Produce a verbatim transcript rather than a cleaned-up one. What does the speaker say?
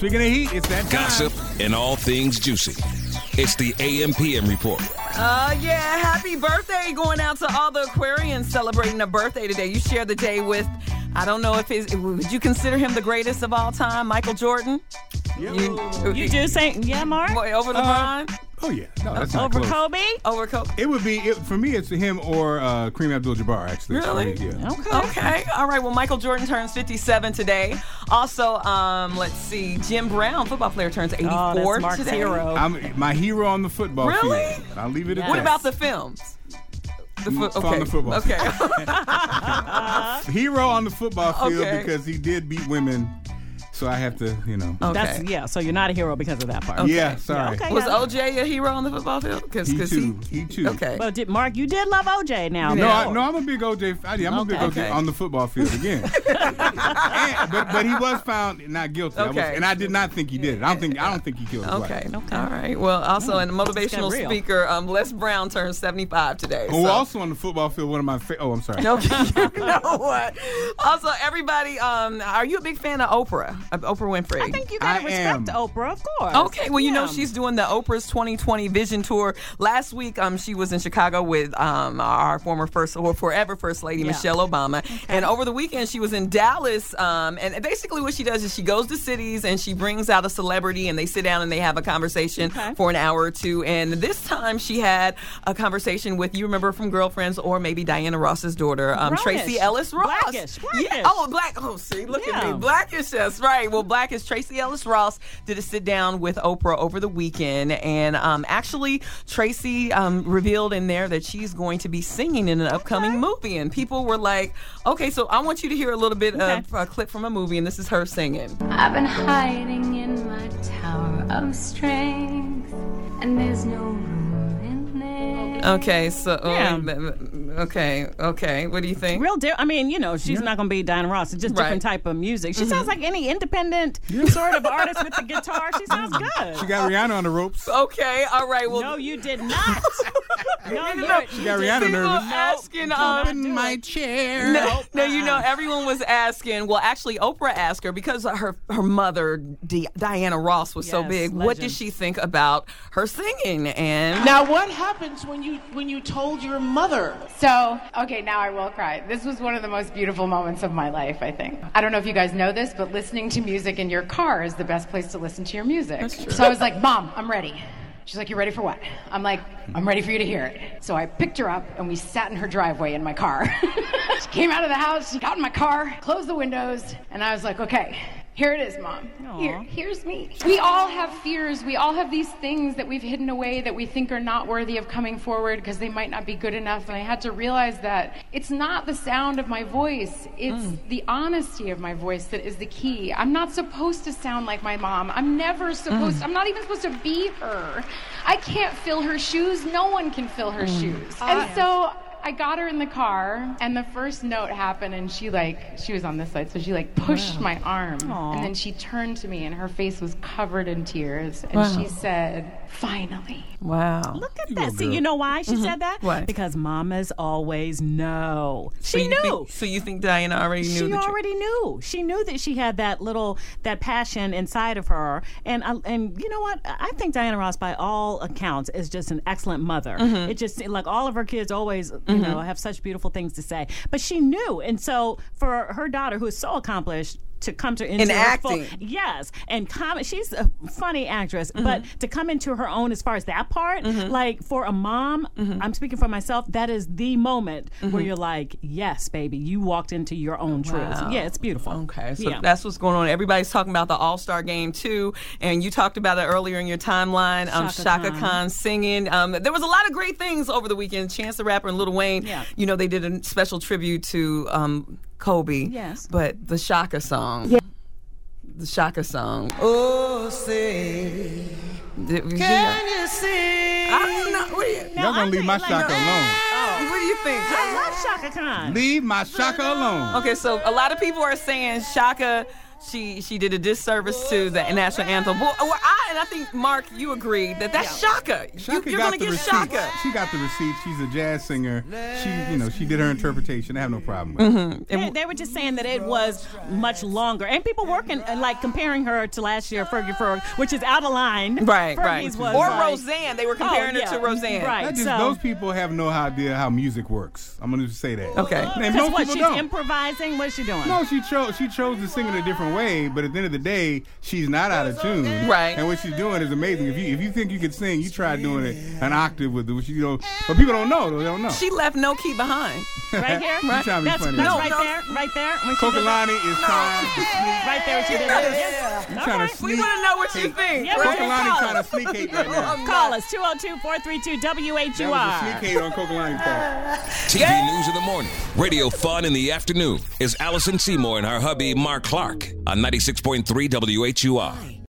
speaking of heat, it's that time. Gossip and all things juicy. It's the A M P M Report. Uh, yeah, happy birthday going out to all the Aquarians celebrating a birthday today. You share the day with, I don't know if his, would you consider him the greatest of all time, Michael Jordan? Yeah. You, you do say, yeah, Mark? Over LeBron? Uh, oh, yeah. No, that's not Over close. Kobe? Over Kobe. It would be, it, for me, it's him or uh, Kareem Abdul-Jabbar, actually. Really? So, yeah. Okay. Okay. All right. Well, Michael Jordan turns fifty-seven today. Also, um, let's see, Jim Brown, football player, turns eighty-four Oh, that's Mark's today. hero. I'm my hero on the football Really? field. I'll leave it at Yes. that. What about the films? The fo- It's on okay. the football Okay. Hero on the football field Okay. because he did beat women. So I have to, you know. Okay. That's, yeah, so you're not a hero because of that part. Yeah, sorry. Yeah, okay. Was O J a hero on the football field? Cause, He 'cause too. He too. Okay. But did, Mark, you did love O J now. No, Yeah. I, no, I'm a big O J fan. I'm a big Okay. O J Okay. on the football field again. And- but but he was found not guilty. I was, Okay. and I did not think he did it. I don't think I don't think he killed his Okay. wife. Okay. All right. Well, also, and motivational real. speaker um, Les Brown turns seventy-five today. Oh, so- also on the football field, one of my fa- oh, I'm sorry. No, you know what? Also, everybody, um, are you a big fan of Oprah? Of Oprah Winfrey? I think you got to I respect am. Oprah, of course. Okay, well, you know, Yeah. she's doing the Oprah's twenty twenty Vision Tour. Last week, um, she was in Chicago with um, our former first, or forever First Lady, Yeah. Michelle Obama. And over the weekend, she was in Dallas. Um, and basically what she does is she goes to cities and she brings out a celebrity and they sit down and they have a conversation Okay. for an hour or two. And this time she had a conversation with, you remember from Girlfriends, or maybe Diana Ross's daughter, um, Brownish. Tracy Ellis Ross. Blackish, Blackish. Yeah. Oh, Black. Oh, see, look at Yeah. me. Blackish, that's right. Well, Blackish, Tracy Ellis Ross did a sit down with Oprah over the weekend. And um, actually, Tracy um, revealed in there that she's going to be singing in an upcoming movie. And people were like, okay, so I want you to hear a little bit Okay. of a clip from a movie. And this is her singing. I've been hiding in my tower of strength, and there's no room in there. Okay, so, oh, Yeah. okay, okay. What do you think? Real deal. I mean, you know, she's not going to be Diana Ross. It's just Right. different type of music. She sounds like any independent sort of artist with the guitar. She sounds good. She got Rihanna on the ropes. Okay, all right. Well, No, you did not. no, you, know, you got did- Rihanna people nervous. asking, Nope. um, In my chair. No, no, you know, everyone was asking. Well, actually, Oprah asked her because her her mother, D- Diana Ross, was so Yes, big. What did legend. she think about her singing? And Now, what happens when you when you told your mother? So, okay, now I will cry. This was one of the most beautiful moments of my life, I think. I don't know if you guys know this, but listening to music in your car is the best place to listen to your music. That's true. So I was like, Mom, I'm ready. She's like, you ready for what? I'm like, I'm ready for you to hear it. So I picked her up and we sat in her driveway in my car. She came out of the house, she got in my car, closed the windows, and I was like, okay, here it is, Mom. Here, here's me. We all have fears. We all have these things that we've hidden away that we think are not worthy of coming forward because they might not be good enough. And I had to realize that it's not the sound of my voice. It's the honesty of my voice that is the key. I'm not supposed to sound like my mom. I'm never supposed I'm not even supposed to be her. I can't fill her shoes. No one can fill her shoes. And so I got her in the car, and the first note happened, and she like, she was on this side, so she like pushed my arm, and then she turned to me, and her face was covered in tears, and Wow. she said, finally. wow, Look at You that. go, See, girl. you know why she said that? Why? Because mamas always know. So She you knew. think- so you think Diana already knew? She the truth? already knew. She knew that she had that little that passion inside of her, and I, and you know what? I think Diana Ross, by all accounts, is just an excellent mother. Mm-hmm. It just like all of her kids always, you know, have such beautiful things to say. But she knew, and so for her daughter, who is so accomplished, to come to into In her acting. full, yes, and com- she's a funny actress, Mm-hmm. but to come into her own as far as that part, like for a mom, Mm-hmm. I'm speaking for myself. That is the moment where you're like, yes, baby, you walked into your own truth. Wow. Yeah, it's beautiful. Okay, so Yeah. that's what's going on. Everybody's talking about the All-Star Game, too, and you talked about it earlier in your timeline. Um, Shaka Shaka Khan. Khan singing. Um, there was a lot of great things over the weekend. Chance the Rapper and Lil Wayne, Yeah. you know, they did a special tribute to um, Kobe. Yes. But the Shaka song. Yeah. The Shaka song. Oh, say. Did, Can you see? I don't know. What do you, Y'all I gonna leave think, my like, Shaka no. alone. oh, what do you think? I love Shaka Khan. Leave my Shaka alone. Okay, so a lot of people are saying Shaka she she did a disservice to the national anthem. Well, well, I, and I think, Mark, you agreed that that's Shaka. Shaka you, you're got going to the get receipt. Shaka. She got the receipt. She's a jazz singer. She, you know, she did her interpretation. I have no problem with Mm-hmm. it. They, they were just saying that it was much longer, and people working uh, like comparing her to last year, Fergie Ferg, which is out of line. Right, Fergie's right. was Or like- Roseanne. They were comparing Oh, yeah. her to Roseanne. Right. That just, so, those people have no idea how music works. I'm going to just say that. Okay. And because most what, people she's don't. improvising? What's she doing? No, she chose she chose to sing in a different way, but at the end of the day, she's not out of tune. Right. And what she's doing is amazing. If you if you think you can sing, you try doing it an octave with it, which you know, but people don't know. They don't know. She left no key behind. Right here? You trying to be That's, funny. that's No, right no. there, right there. When she did that. Kokalani is trying to sneak. Right there, when she did that. Yes. You All trying right. to We sneak. want to know what you think. Yeah, right? Kokalani Call trying to us. sneak hate right now. Call us, two oh two, four three two, W H U That was a R. sneak hate on Kokalani's part. T V News in the morning, radio fun in the afternoon is Allison Seymour and her hubby Mark Clark on ninety-six point three W H U R.